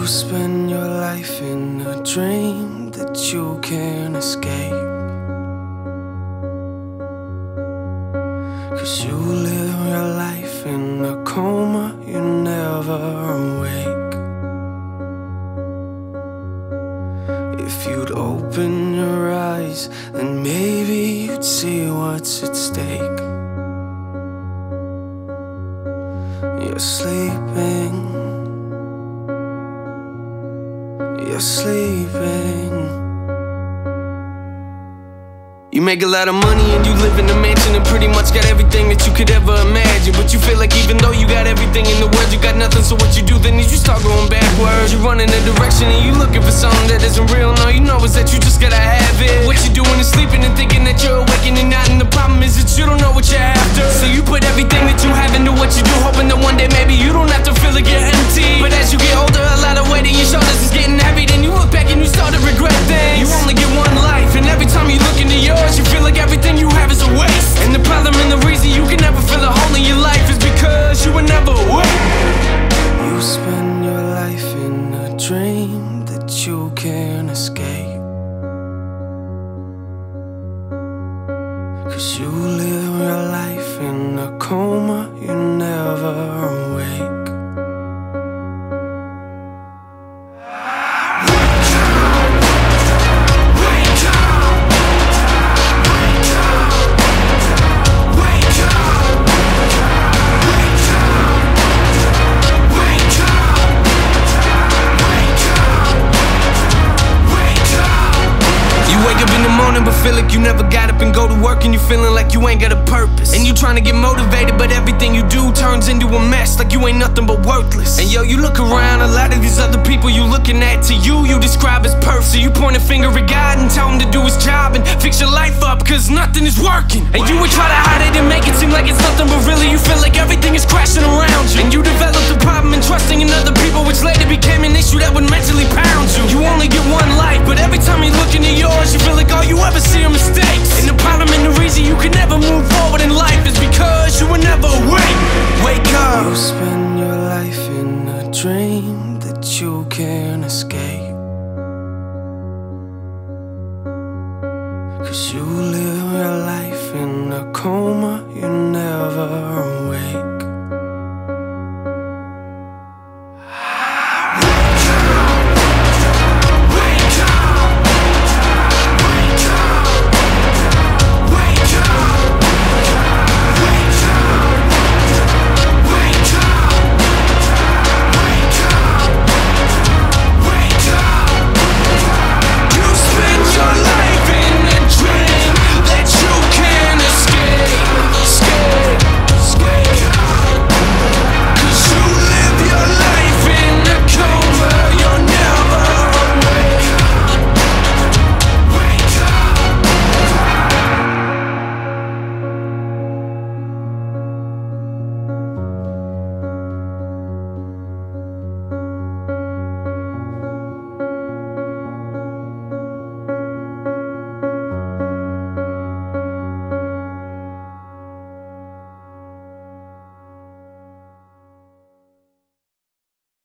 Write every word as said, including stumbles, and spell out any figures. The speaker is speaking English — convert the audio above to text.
You spend your life in a dream that you can't escape, 'cause you live your life in a coma, you never awake. If you'd open your eyes, then maybe you'd see what's at stake. You're sleeping, you're sleeping. You make a lot of money and you live in a mansion and pretty much got everything that you could ever imagine, but you feel like even though you got everything in the world, you got nothing. So what you do then is you start going backwards. You run in a direction and you looking for something that isn't real. No, you know is that you just gotta have it. What you doing is sleeping and thinking that you're awakening and not. And the problem is that you don't know what you're after. So you put everything that you have into what you do, hoping that one day maybe you don't have to feel like you're empty. But as you get older, a lot of weight on your shoulders is getting heavy. Then you look back and you start to regret things. You only get one life, and every time you look into yours, you feel like everything you have is a waste. And the problem and the reason you can never feel a hole in your life is because you were never awake. You spend your life in a dream that you can't escape, 'cause you live your life in a coma, you never awake. But feel like you never got up and go to work, and you feeling like you ain't got a purpose. And you trying to get motivated, but everything you do turns into a mess, like you ain't nothing but worthless. And yo, you look around, a lot of these other people you looking at, to you, you describe as perfect. So you point a finger at God and tell him to do his job and fix your life up, 'cause nothing is working. And you would try to hide it and make it seem like it's nothing, but really you feel like everything is crashing around you. And you developed a problem in trusting in other people, which later became an issue that would mentally pound you. You only get one life, but every time you look into yours, you feel like all you ever see are mistakes. And the problem and the reason you can never move forward in life is because you were never awake. Wake up. You spend your life in a dream that you can't escape, 'cause you live your life in a coma, you never